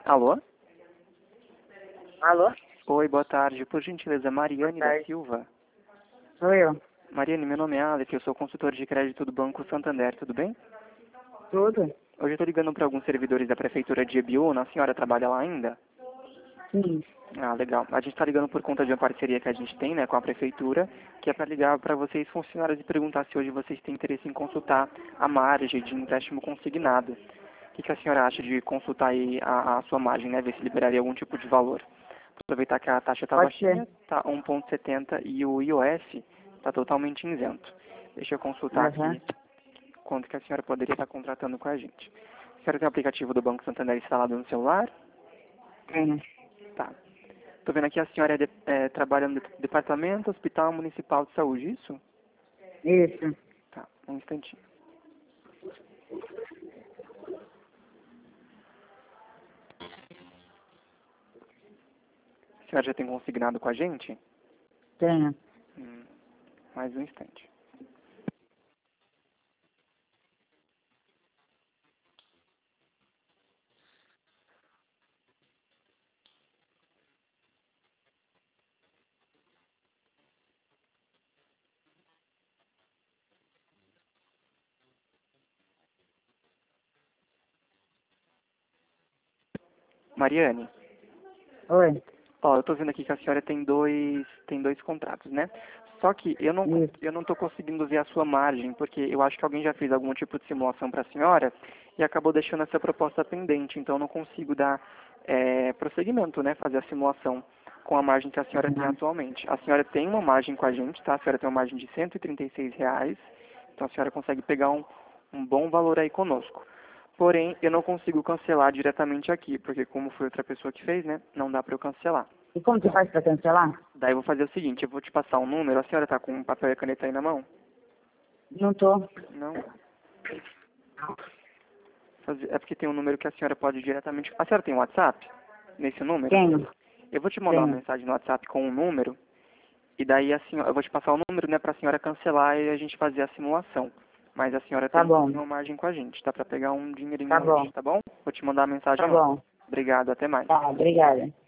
Alô? Alô? Oi, boa tarde. Por gentileza, Mariane Boa da tarde. Silva. Sou eu. Mariane, meu nome é Alex, eu sou consultor de crédito do Banco Santander, tudo bem? Tudo? Hoje eu estou ligando para alguns servidores da Prefeitura de Ibiúna, a senhora trabalha lá ainda? Sim. Ah, legal. A gente está ligando por conta de uma parceria que a gente tem, né, com a Prefeitura, que é para ligar para vocês funcionários e perguntar se hoje vocês têm interesse em consultar a margem de empréstimo consignado. O que a senhora acha de consultar aí a sua margem, né, ver se liberaria algum tipo de valor? Aproveitar que a taxa está Pode ser. baixinha, está 1,70 e o IOF está totalmente isento. Deixa eu consultar Aham. aqui quanto que a senhora poderia estar contratando com a gente. A senhora tem o aplicativo do Banco Santander instalado no celular? Tenho. Tá. Estou vendo aqui a senhora trabalha no Departamento Hospital Municipal de Saúde, isso? Isso. Tá, um instantinho. A senhora já tem consignado com a gente? Tenho. Mais um instante. Mariane, Oi. ó, eu estou vendo aqui que a senhora tem dois contratos, né? Só que eu Isso. não estou conseguindo ver a sua margem, porque eu acho que alguém já fez algum tipo de simulação para a senhora e acabou deixando essa proposta pendente. Então eu não consigo dar prosseguimento, né? Fazer a simulação com a margem que a senhora tem Aham. atualmente. A senhora tem uma margem com a gente, tá? A senhora tem uma margem de R$ 136. Então a senhora consegue pegar um bom valor aí conosco. Porém, eu não consigo cancelar diretamente aqui, porque como foi outra pessoa que fez, né? Não dá para eu cancelar. E como que faz pra cancelar? Daí eu vou fazer o seguinte, eu vou te passar um número, a senhora tá com um papel e caneta aí na mão? Não tô. Não? É porque tem um número que a senhora pode diretamente... A senhora tem um WhatsApp? Nesse número? Tenho. Eu vou te mandar uma Tenho. mensagem no WhatsApp com um número, e daí a senhora, eu vou te passar o número, né, pra senhora cancelar e a gente fazer a simulação. Mas a senhora Tá tem bom. uma margem com a gente, tá? Pra pegar um dinheirinho Tá hoje, bom. tá bom? Vou te mandar a Tá mensagem lá. bom. Obrigado, até mais. Tá, obrigada.